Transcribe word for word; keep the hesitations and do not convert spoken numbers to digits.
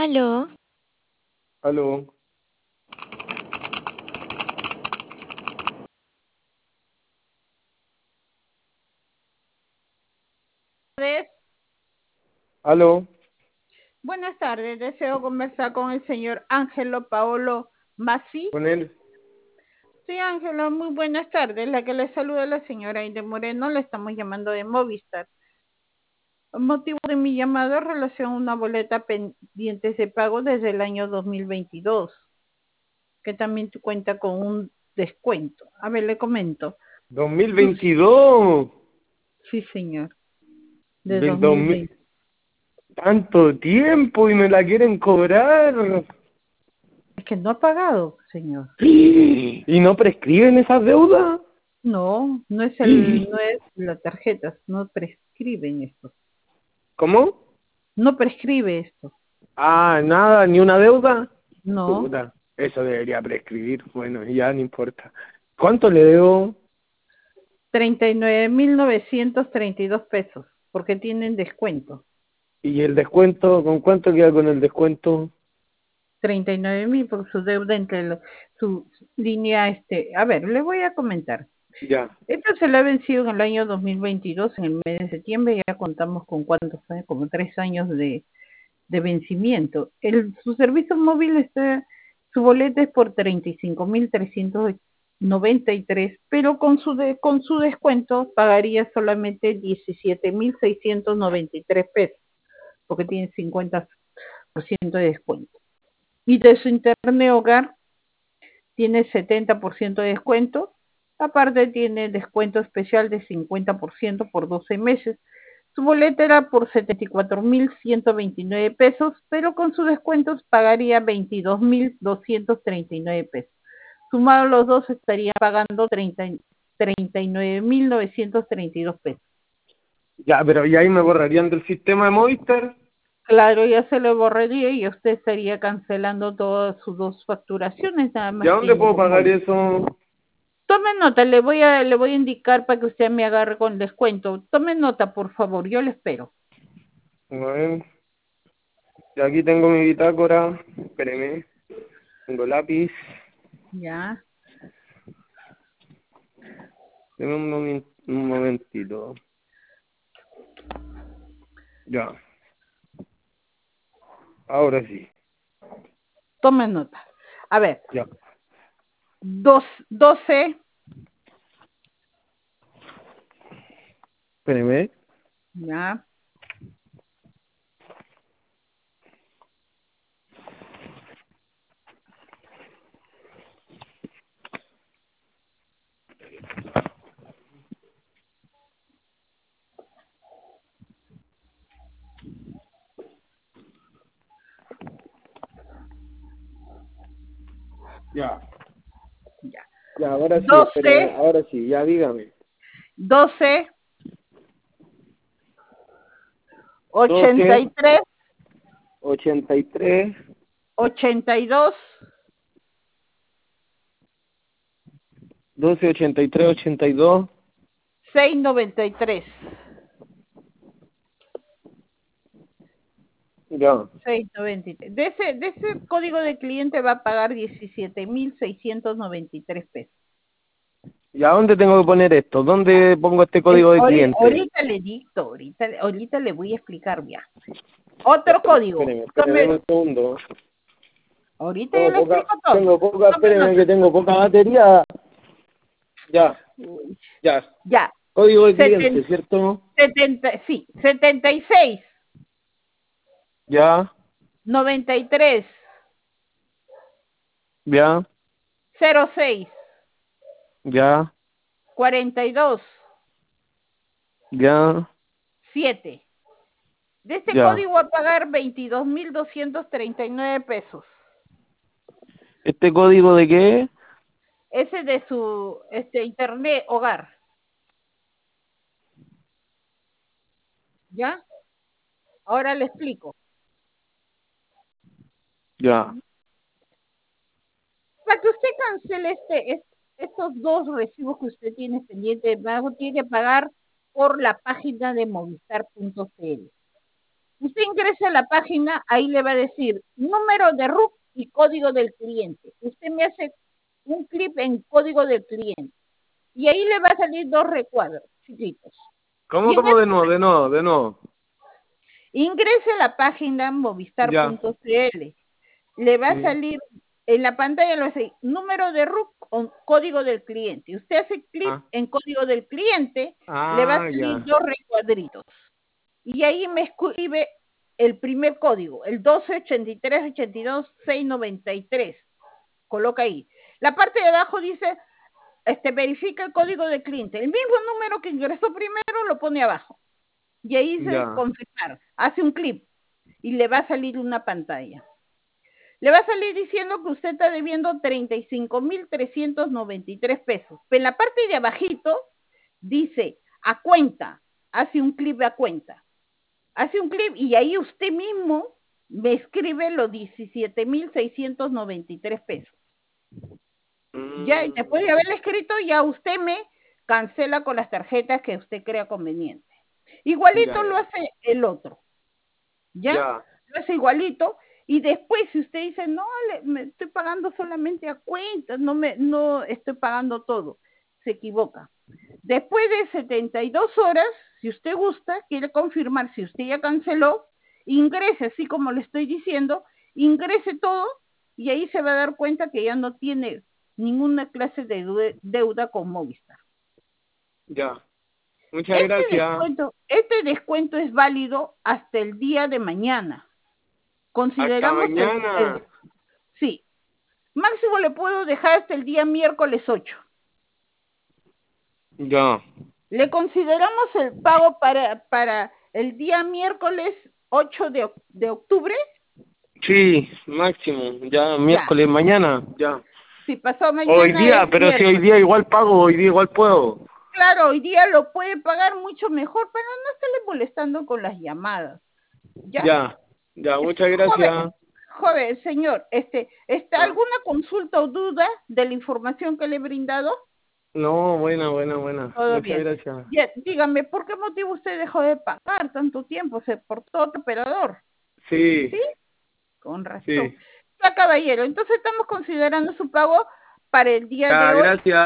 Aló, Aló, Tardes. aló, Buenas tardes, deseo conversar con el señor Ángelo Paolo Masi. con él. Sí, Ángelo, muy buenas tardes. La que le saluda es la señora Aide Moreno, le estamos llamando de Movistar. El motivo de mi llamado es relación a una boleta pendiente de pago desde el año dos mil veintidós, que también cuenta con un descuento. A ver, le comento. dos mil veintidós, Sí, señor, de del dos mil, dos mil veinte. tanto tiempo y me la quieren cobrar. Es que no ha pagado, señor. ¿Y no prescriben esas deudas? No, no es el, no es la tarjeta, no prescriben esto. ¿Cómo? No prescribe esto. Ah, nada, ni una deuda. No, Puta, eso debería prescribir. Bueno, ya no importa. ¿Cuánto le debo? treinta y nueve mil novecientos treinta y dos pesos, porque tienen descuento. ¿Y el descuento? ¿Con cuánto queda con el descuento? treinta y nueve mil por su deuda entre lo- su línea, este, a ver, le voy a comentar. Ya. Esto se le ha vencido en el año dos mil veintidós, en el mes de septiembre, ya contamos con cuántos años, como tres años de, de vencimiento. El, su servicio móvil está, su boleta es por treinta y cinco mil trescientos noventa y tres, pero con su de, con su descuento pagaría solamente diecisiete mil seiscientos noventa y tres pesos, porque tiene cincuenta por ciento de descuento. Y de su internet hogar tiene setenta por ciento de descuento. Aparte tiene descuento especial de cincuenta por ciento por doce meses. Su boleta era por setenta y cuatro mil ciento veintinueve pesos, pero con sus descuentos pagaría veintidós mil doscientos treinta y nueve pesos. Sumados los dos estaría pagando treinta, treinta y nueve mil novecientos treinta y dos pesos. Ya, pero ¿y ahí me borrarían del sistema de Movistar? Claro, ya se le borraría y usted estaría cancelando todas sus dos facturaciones, nada ¿Y a más dónde tiene puedo como... pagar eso? Tome nota, le voy a le voy a indicar para que usted me agarre con descuento. Tome nota, por favor, yo le espero. A ver, y aquí tengo mi bitácora. Espéreme. Tengo lápiz. Ya, Deme un, momen- un momentito. Ya. Ahora sí. tome nota. A ver, Ya. dos, doce, Espéreme. ya, Ya. ya. Ya, ahora sí, espéreme. Doce, Ahora sí, ya dígame. doce, ochenta Doce, y tres, ochenta y tres, ochenta y dos, doce, ochenta y tres, ochenta y dos. seis noventa y tres. Ya. seis noventa y tres. De ese, de ese código de cliente va a pagar diecisiete mil seiscientos noventa y tres pesos. ¿Y a dónde tengo que poner esto? ¿Dónde pongo este Es- código de ahori- cliente? ahorita le dicto, ahorita, ahorita le voy a explicar ya. Otro Espéreme, código. espéreme, espéreme Tome, un segundo. ahorita yo Tengo le poca, explico todo. tengo poca, Tome espéreme nota. que tengo poca batería. Ya, Uy, ya. ya. Código de cliente, Seten- ¿cierto? setenta, sí, setenta y seis, Ya, noventa y tres, ya, cero seis, ya, cuarenta y dos, ya, siete. De este ya. código va a pagar veintidós mil doscientos treinta y nueve pesos. ¿Este código de qué? Ese de su este internet hogar. ¿Ya? Ahora le explico. Ya. Para que usted cancele este, es- estos dos recibos que usted tiene pendiente de pago, tiene que pagar por la página de movistar punto c l. Usted ingresa a la página, ahí le va a decir número de R U C y código del cliente. Usted me hace un clip en código del cliente y ahí le va a salir dos recuadros chiquitos. ¿Cómo, Y en cómo de este, nuevo, de nuevo, de nuevo? ingrese a la página movistar Ya. punto c l. Le va a Sí. salir en la pantalla, lo hace número de R U C o código del cliente. Usted hace clic Ah, en código del cliente, le va a ah, salir ya. dos recuadritos. Y ahí me escribe el primer código, el doce ochenta y tres ochenta y dos seiscientos noventa y tres. Coloca ahí. La parte de abajo dice, este, verifica el código del cliente. El mismo número que ingresó primero lo pone abajo. Y ahí dice Ya. confirmar. Hace un clip y le va a salir una pantalla. Le va a salir diciendo que usted está debiendo treinta y cinco mil trescientos noventa y tres pesos. Pero en la parte de abajito dice a cuenta. Hace un clip a cuenta. Hace un clip y ahí usted mismo me escribe los diecisiete mil seiscientos noventa y tres pesos. Ya, después Mm, de haberle escrito, ya usted me cancela con las tarjetas que usted crea conveniente. ya, Igualito lo ya. hace el otro, ¿ya? Ya. Lo hace igualito. Y después, si usted dice, no, le, me estoy pagando solamente a cuentas, no, me, no estoy pagando todo, se equivoca. Después de setenta y dos horas, si usted gusta, quiere confirmar si usted ya canceló, ingrese, así como le estoy diciendo, ingrese todo y ahí se va a dar cuenta que ya no tiene ninguna clase de deuda con Movistar. Ya. Muchas Este gracias. descuento, este descuento es válido hasta el día de mañana. Hasta Consideramos el, mañana. el sí, máximo le puedo dejar hasta el día miércoles ocho. Ya. Le consideramos el pago para, para el día miércoles ocho de, de octubre. Sí, máximo. Ya, Ya, miércoles, mañana. Ya. si pasó Hoy mañana día, es pero si hoy día miércoles. igual pago, hoy día igual puedo. Claro, hoy día lo puede pagar mucho mejor, pero no estarle molestando con las llamadas. ¿Ya? Ya. Ya, muchas Joven, gracias. joven, señor, este, ¿está Ya. alguna consulta o duda de la información que le he brindado? No, buena, buena, buena. Todo Muchas bien. gracias. Ya, dígame, ¿por qué motivo usted dejó de pagar tanto tiempo? ¿Se portó otro operador? Sí, ¿Sí? Con razón. sí. Ya, caballero, entonces estamos considerando su pago para el día de Ya, hoy. gracias.